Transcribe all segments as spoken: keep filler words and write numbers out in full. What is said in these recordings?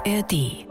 A R D.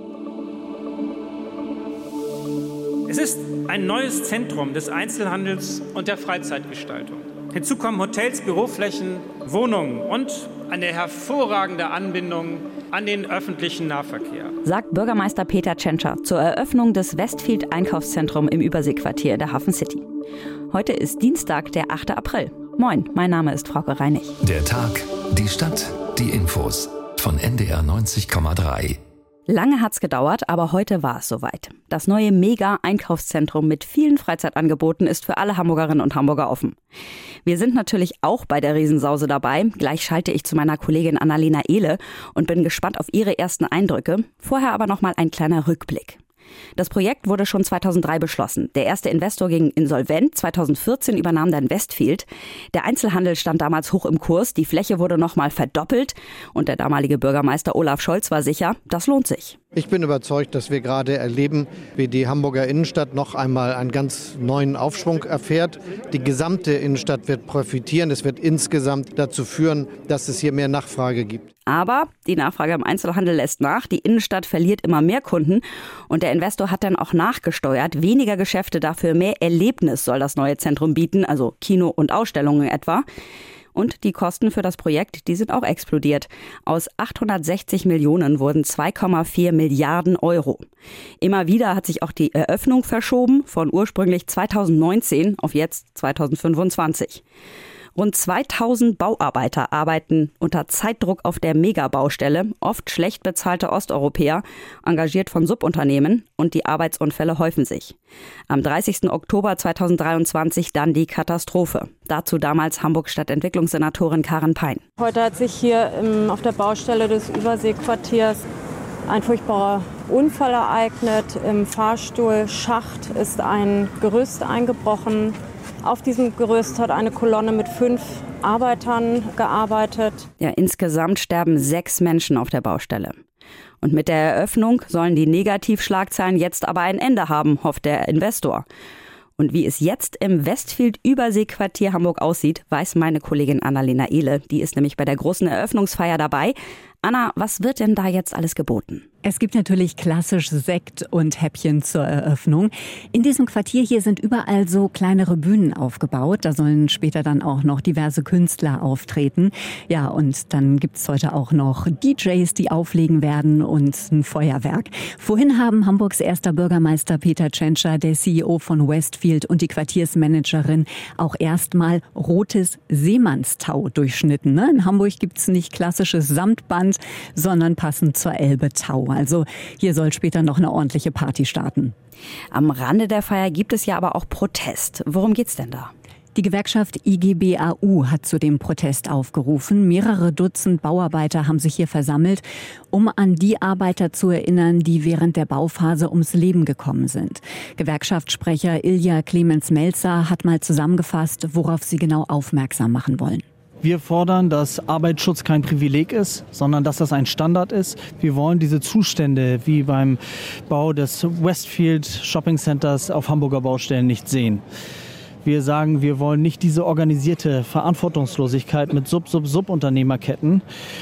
Es ist ein neues Zentrum des Einzelhandels und der Freizeitgestaltung. Hinzu kommen Hotels, Büroflächen, Wohnungen und eine hervorragende Anbindung an den öffentlichen Nahverkehr. Sagt Bürgermeister Peter Tschentscher zur Eröffnung des Westfield Einkaufszentrum im Überseequartier in der Hafen City. Heute ist Dienstag, der achte April. Moin, mein Name ist Frauke Reinig. Der Tag, die Stadt, die Infos von N D R neunzig Komma drei. Lange hat's gedauert, aber heute war es soweit. Das neue Mega-Einkaufszentrum mit vielen Freizeitangeboten ist für alle Hamburgerinnen und Hamburger offen. Wir sind natürlich auch bei der Riesensause dabei. Gleich schalte ich zu meiner Kollegin Annalena Ehle und bin gespannt auf ihre ersten Eindrücke. Vorher aber noch mal ein kleiner Rückblick. Das Projekt wurde schon zweitausenddrei beschlossen. Der erste Investor ging insolvent. zweitausendvierzehn übernahm dann Westfield. Der Einzelhandel stand damals hoch im Kurs. Die Fläche wurde nochmal verdoppelt. Und der damalige Bürgermeister Olaf Scholz war sicher, das lohnt sich. Ich bin überzeugt, dass wir gerade erleben, wie die Hamburger Innenstadt noch einmal einen ganz neuen Aufschwung erfährt. Die gesamte Innenstadt wird profitieren. Es wird insgesamt dazu führen, dass es hier mehr Nachfrage gibt. Aber die Nachfrage im Einzelhandel lässt nach. Die Innenstadt verliert immer mehr Kunden. Und der Investor hat dann auch nachgesteuert. Weniger Geschäfte, dafür mehr Erlebnis soll das neue Zentrum bieten. Also Kino und Ausstellungen etwa. Und die Kosten für das Projekt, die sind auch explodiert. Aus achthundertsechzig Millionen wurden zwei Komma vier Milliarden Euro. Immer wieder hat sich auch die Eröffnung verschoben, von ursprünglich zweitausendneunzehn auf jetzt zweitausendfünfundzwanzig. Rund zweitausend Bauarbeiter arbeiten unter Zeitdruck auf der Megabaustelle, oft schlecht bezahlte Osteuropäer, engagiert von Subunternehmen, und die Arbeitsunfälle häufen sich. Am dreißigsten Oktober zweitausenddreiundzwanzig dann die Katastrophe. Dazu damals Hamburgs Stadtentwicklungssenatorin Karin Pein. Heute hat sich hier im, auf der Baustelle des Überseequartiers ein furchtbarer Unfall ereignet. Im Fahrstuhlschacht ist ein Gerüst eingebrochen. Auf diesem Gerüst hat eine Kolonne mit fünf Arbeitern gearbeitet. Ja, insgesamt sterben sechs Menschen auf der Baustelle. Und mit der Eröffnung sollen die Negativschlagzeilen jetzt aber ein Ende haben, hofft der Investor. Und wie es jetzt im Westfield Überseequartier Hamburg aussieht, weiß meine Kollegin Annalena Ehle. Die ist nämlich bei der großen Eröffnungsfeier dabei. Anna, was wird denn da jetzt alles geboten? Es gibt natürlich klassisch Sekt und Häppchen zur Eröffnung. In diesem Quartier hier sind überall so kleinere Bühnen aufgebaut. Da sollen später dann auch noch diverse Künstler auftreten. Ja, und dann gibt's heute auch noch D Js, die auflegen werden, und ein Feuerwerk. Vorhin haben Hamburgs erster Bürgermeister Peter Tschentscher, der C E O von Westfield, und die Quartiersmanagerin auch erstmal rotes Seemannstau durchschnitten. Ne? In Hamburg gibt's nicht klassisches Samtband, sondern passend zur Elbe Tau. Also hier soll später noch eine ordentliche Party starten. Am Rande der Feier gibt es ja aber auch Protest. Worum geht's denn da? Die Gewerkschaft I G B A U hat zu dem Protest aufgerufen. Mehrere Dutzend Bauarbeiter haben sich hier versammelt, um an die Arbeiter zu erinnern, die während der Bauphase ums Leben gekommen sind. Gewerkschaftssprecher Ilja Clemens-Melzer hat mal zusammengefasst, worauf sie genau aufmerksam machen wollen. Wir fordern, dass Arbeitsschutz kein Privileg ist, sondern dass das ein Standard ist. Wir wollen diese Zustände wie beim Bau des Westfield Shopping Centers auf Hamburger Baustellen nicht sehen. Wir sagen, wir wollen nicht diese organisierte Verantwortungslosigkeit mit Sub-Sub-Sub-Unternehmerketten,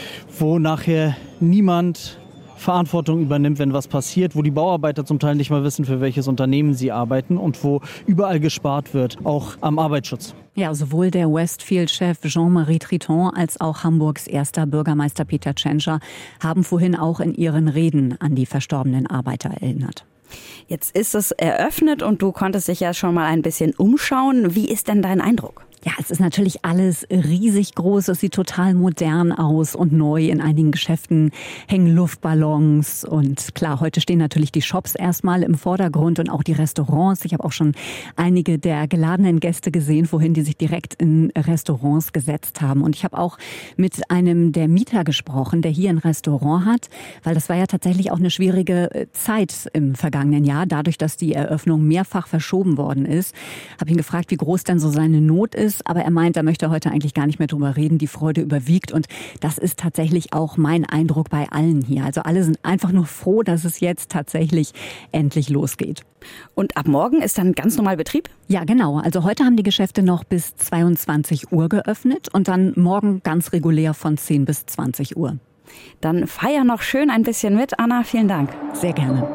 wo nachher niemand Verantwortung übernimmt, wenn was passiert, wo die Bauarbeiter zum Teil nicht mal wissen, für welches Unternehmen sie arbeiten, und wo überall gespart wird, auch am Arbeitsschutz. Ja, sowohl der Westfield-Chef Jean-Marie Triton als auch Hamburgs erster Bürgermeister Peter Tschentscher haben vorhin auch in ihren Reden an die verstorbenen Arbeiter erinnert. Jetzt ist es eröffnet und du konntest dich ja schon mal ein bisschen umschauen. Wie ist denn dein Eindruck? Ja, es ist natürlich alles riesig groß. Es sieht total modern aus und neu. In einigen Geschäften hängen Luftballons. Und klar, heute stehen natürlich die Shops erstmal im Vordergrund und auch die Restaurants. Ich habe auch schon einige der geladenen Gäste gesehen vorhin, die sich direkt in Restaurants gesetzt haben. Und ich habe auch mit einem der Mieter gesprochen, der hier ein Restaurant hat, weil das war ja tatsächlich auch eine schwierige Zeit im vergangenen Jahr, dadurch, dass die Eröffnung mehrfach verschoben worden ist. Habe ihn gefragt, wie groß denn so seine Not ist. Aber er meint, er möchte heute eigentlich gar nicht mehr drüber reden. Die Freude überwiegt. Und das ist tatsächlich auch mein Eindruck bei allen hier. Also alle sind einfach nur froh, dass es jetzt tatsächlich endlich losgeht. Und ab morgen ist dann ganz normal Betrieb? Ja, genau. Also heute haben die Geschäfte noch bis zweiundzwanzig Uhr geöffnet und dann morgen ganz regulär von zehn bis zwanzig Uhr. Dann feier noch schön ein bisschen mit, Anna. Vielen Dank. Sehr gerne.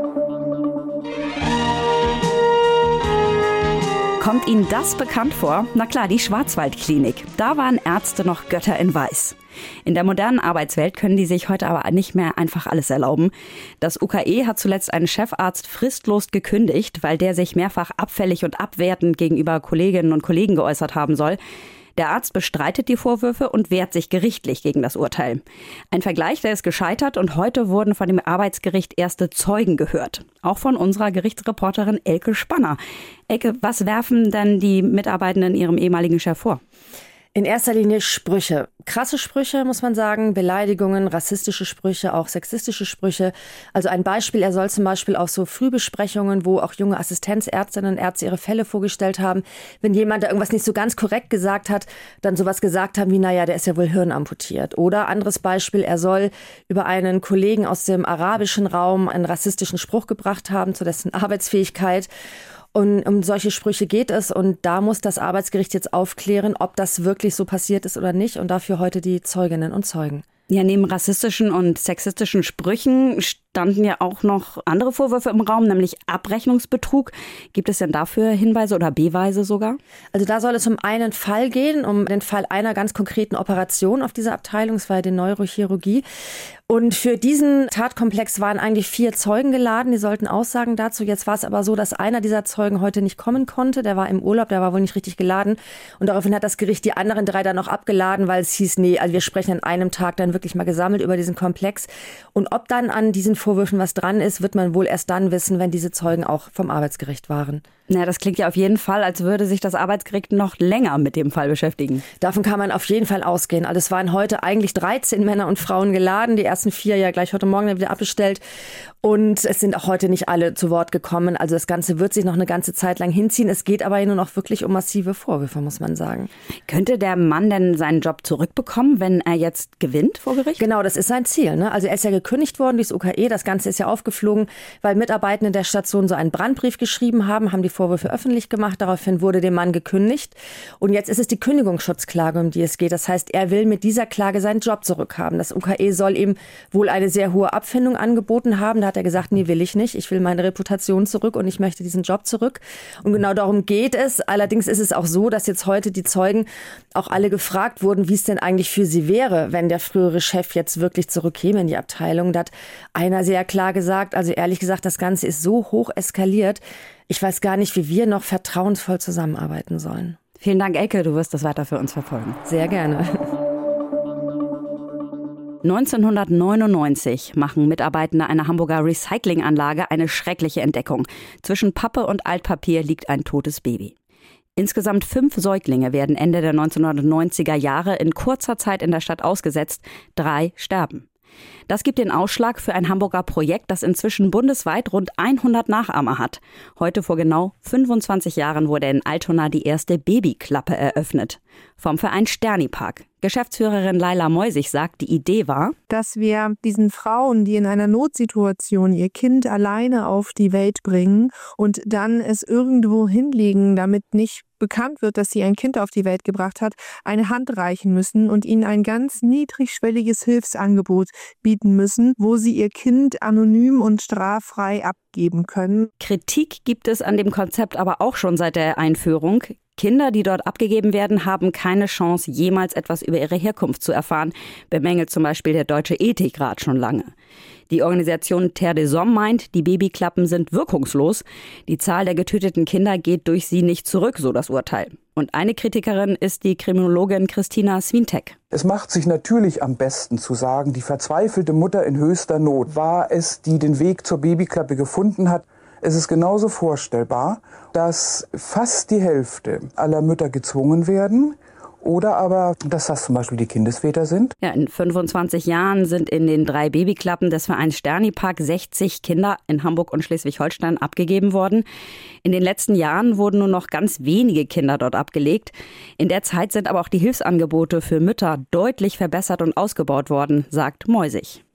Kommt Ihnen das bekannt vor? Na klar, die Schwarzwaldklinik. Da waren Ärzte noch Götter in Weiß. In der modernen Arbeitswelt können die sich heute aber nicht mehr einfach alles erlauben. Das U K E hat zuletzt einen Chefarzt fristlos gekündigt, weil der sich mehrfach abfällig und abwertend gegenüber Kolleginnen und Kollegen geäußert haben soll. Der Arzt bestreitet die Vorwürfe und wehrt sich gerichtlich gegen das Urteil. Ein Vergleich, der ist gescheitert und heute wurden von dem Arbeitsgericht erste Zeugen gehört. Auch von unserer Gerichtsreporterin Elke Spanner. Elke, was werfen denn die Mitarbeitenden ihrem ehemaligen Chef vor? In erster Linie Sprüche. Krasse Sprüche, muss man sagen. Beleidigungen, rassistische Sprüche, auch sexistische Sprüche. Also ein Beispiel, er soll zum Beispiel auf so Frühbesprechungen, wo auch junge Assistenzärztinnen und Ärzte ihre Fälle vorgestellt haben, wenn jemand da irgendwas nicht so ganz korrekt gesagt hat, dann sowas gesagt haben wie, naja, der ist ja wohl hirnamputiert. Oder anderes Beispiel, er soll über einen Kollegen aus dem arabischen Raum einen rassistischen Spruch gebracht haben zu dessen Arbeitsfähigkeit. Und um solche Sprüche geht es und da muss das Arbeitsgericht jetzt aufklären, ob das wirklich so passiert ist oder nicht und dafür heute die Zeuginnen und Zeugen. Ja, neben rassistischen und sexistischen Sprüchen standen ja auch noch andere Vorwürfe im Raum, nämlich Abrechnungsbetrug. Gibt es denn dafür Hinweise oder Beweise sogar? Also da soll es um einen Fall gehen, um den Fall einer ganz konkreten Operation auf dieser Abteilung. Es war ja die Neurochirurgie. Und für diesen Tatkomplex waren eigentlich vier Zeugen geladen, die sollten Aussagen dazu. Jetzt war es aber so, dass einer dieser Zeugen heute nicht kommen konnte. Der war im Urlaub, der war wohl nicht richtig geladen. Und daraufhin hat das Gericht die anderen drei dann noch abgeladen, weil es hieß, nee, also wir sprechen an einem Tag dann wirklich mal gesammelt über diesen Komplex. Und ob dann an diesen Vorwürfen was dran ist, wird man wohl erst dann wissen, wenn diese Zeugen auch vom Arbeitsgericht waren. Na, das klingt ja auf jeden Fall, als würde sich das Arbeitsgericht noch länger mit dem Fall beschäftigen. Davon kann man auf jeden Fall ausgehen. Also es waren heute eigentlich dreizehn Männer und Frauen geladen, die ersten vier ja gleich heute Morgen wieder abbestellt. Und es sind auch heute nicht alle zu Wort gekommen. Also das Ganze wird sich noch eine ganze Zeit lang hinziehen. Es geht aber nun auch wirklich um massive Vorwürfe, muss man sagen. Könnte der Mann denn seinen Job zurückbekommen, wenn er jetzt gewinnt vor Gericht? Genau, das ist sein Ziel. Ne? Also er ist ja gekündigt worden, dieses U K E. Das Ganze ist ja aufgeflogen, weil Mitarbeitende der Station so einen Brandbrief geschrieben haben, haben die Vorwürfe öffentlich gemacht. Daraufhin wurde dem Mann gekündigt. Und jetzt ist es die Kündigungsschutzklage, um die es geht. Das heißt, er will mit dieser Klage seinen Job zurückhaben. Das U K E soll ihm wohl eine sehr hohe Abfindung angeboten haben. Da hat er gesagt, nee, will ich nicht. Ich will meine Reputation zurück und ich möchte diesen Job zurück. Und genau darum geht es. Allerdings ist es auch so, dass jetzt heute die Zeugen auch alle gefragt wurden, wie es denn eigentlich für sie wäre, wenn der frühere Chef jetzt wirklich zurückkäme in die Abteilung. Da hat einer sehr klar gesagt, also ehrlich gesagt, das Ganze ist so hoch eskaliert. Ich weiß gar nicht, wie wir noch vertrauensvoll zusammenarbeiten sollen. Vielen Dank, Elke. Du wirst das weiter für uns verfolgen. Sehr gerne. neunzehnhundertneunundneunzig machen Mitarbeitende einer Hamburger Recyclinganlage eine schreckliche Entdeckung. Zwischen Pappe und Altpapier liegt ein totes Baby. Insgesamt fünf Säuglinge werden Ende der neunzehnhundertneunziger Jahre in kurzer Zeit in der Stadt ausgesetzt. Drei sterben. Das gibt den Ausschlag für ein Hamburger Projekt, das inzwischen bundesweit rund hundert Nachahmer hat. Heute vor genau fünfundzwanzig Jahren wurde in Altona die erste Babyklappe eröffnet. Vom Verein Sterni-Park. Geschäftsführerin Laila Meusig sagt, die Idee war, dass wir diesen Frauen, die in einer Notsituation ihr Kind alleine auf die Welt bringen und dann es irgendwo hinlegen, damit nicht bekannt wird, dass sie ein Kind auf die Welt gebracht hat, eine Hand reichen müssen und ihnen ein ganz niedrigschwelliges Hilfsangebot bieten müssen, wo sie ihr Kind anonym und straffrei abgeben können. Kritik gibt es an dem Konzept aber auch schon seit der Einführung. Kinder, die dort abgegeben werden, haben keine Chance, jemals etwas über ihre Herkunft zu erfahren, bemängelt zum Beispiel der Deutsche Ethikrat schon lange. Die Organisation Terre des Hommes meint, die Babyklappen sind wirkungslos. Die Zahl der getöteten Kinder geht durch sie nicht zurück, so das Urteil. Und eine Kritikerin ist die Kriminologin Christina Swientek. Es macht sich natürlich am besten zu sagen, die verzweifelte Mutter in höchster Not war es, die den Weg zur Babyklappe gefunden hat. Es ist genauso vorstellbar, dass fast die Hälfte aller Mütter gezwungen werden oder aber, dass das zum Beispiel die Kindesväter sind. Ja, in fünfundzwanzig Jahren sind in den drei Babyklappen des Vereins Sterni-Park sechzig Kinder in Hamburg und Schleswig-Holstein abgegeben worden. In den letzten Jahren wurden nur noch ganz wenige Kinder dort abgelegt. In der Zeit sind aber auch die Hilfsangebote für Mütter deutlich verbessert und ausgebaut worden, sagt Meusig.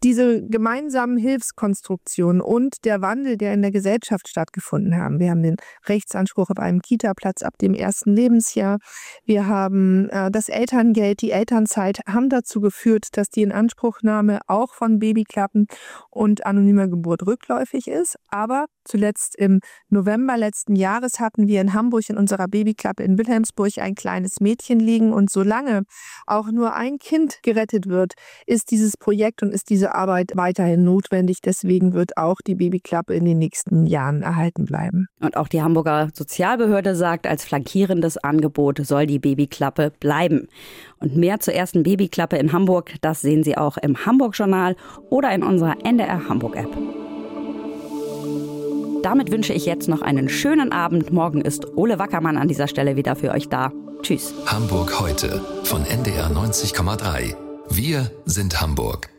Diese gemeinsamen Hilfskonstruktionen und der Wandel, der in der Gesellschaft stattgefunden haben. Wir haben den Rechtsanspruch auf einen Kita-Platz ab dem ersten Lebensjahr. Wir haben äh, das Elterngeld, die Elternzeit haben dazu geführt, dass die Inanspruchnahme auch von Babyklappen und anonymer Geburt rückläufig ist. Aber zuletzt im November letzten Jahres hatten wir in Hamburg in unserer Babyklappe in Wilhelmsburg ein kleines Mädchen liegen. Und solange auch nur ein Kind gerettet wird, ist dieses Projekt und ist diese Arbeit weiterhin notwendig. Deswegen wird auch die Babyklappe in den nächsten Jahren erhalten bleiben. Und auch die Hamburger Sozialbehörde sagt, als flankierendes Angebot soll die Babyklappe bleiben. Und mehr zur ersten Babyklappe in Hamburg, das sehen Sie auch im Hamburg-Journal oder in unserer N D R Hamburg-App. Damit wünsche ich jetzt noch einen schönen Abend. Morgen ist Ole Wackermann an dieser Stelle wieder für euch da. Tschüss. Hamburg heute von N D R neunzig Komma drei. Wir sind Hamburg.